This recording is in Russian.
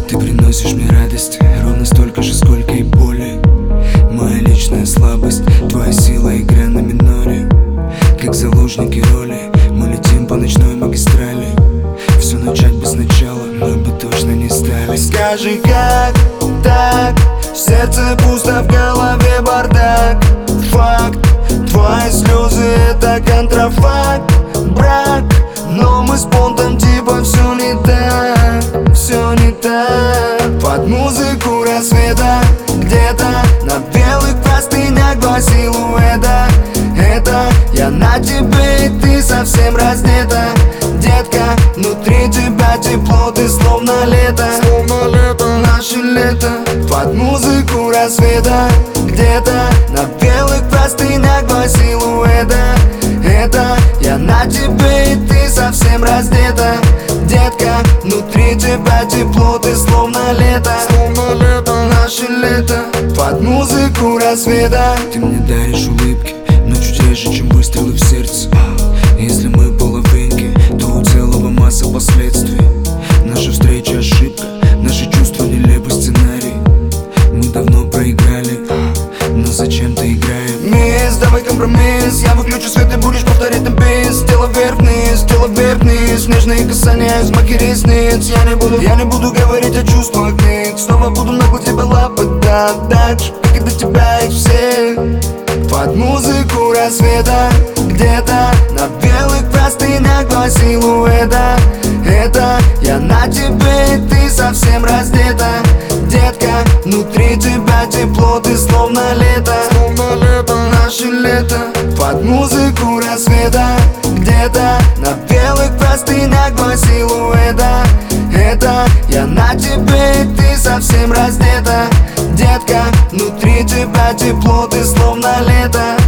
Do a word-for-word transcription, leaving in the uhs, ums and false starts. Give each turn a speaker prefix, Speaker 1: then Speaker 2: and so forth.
Speaker 1: Ты приносишь мне радость, ровно столько же, сколько и боли. Моя личная слабость, твоя сила, игра на миноре. Как заложники роли, мы летим по ночной магистрали. Все начать без начала мы бы точно не стали.
Speaker 2: Скажи, как так? В сердце пусто, в голове бардак. Факт, твои слезы это контрафакт. Брак, но мы с понтом типа все не так, все не так. Под музыку рассвета, где-то на белых простынях два силуэта. Это я на тебе и ты совсем раздета. Детка, внутри тебя тепло, ты словно лето, словно лето, наше лето. Под музыку рассвета, где-то на белых простынях два силуэта. Это я на тебе и ты совсем раздета. Детка, внутри тебя тепло, ты словно лето, словно лето, наше лето. Под музыку рассвета.
Speaker 1: Ты мне даришь улыбки, но чуть реже, чем выстрелы в сердце. Если мы половинки, то у целого масса последствий. Наша встреча ошибка, наши чувства нелепый сценарий. Мы давно проиграли, но зачем-то играем.
Speaker 2: Мисс, давай компромисс. Я выключу свет и будешь повторять на бис. Тело вверх-вниз, тело вверх-вниз. Нежные касания, взмахи ресниц. Я не буду, я не буду говорить о чувствах них. Снова буду нагло тебя лапать, да, так же, как и до тебя их всех. Под музыку рассвета, где-то на белых простынях два силуэта. Это я на тебе и ты совсем раздета. Детка, внутри тебя тепло, ты словно лето, словно лето, наше лето. Под музыку рассвета, где-то на белых простынях два силуэта. Это я на тебе и ты совсем раздета. Детка, внутри тебя тепло, ты словно лето.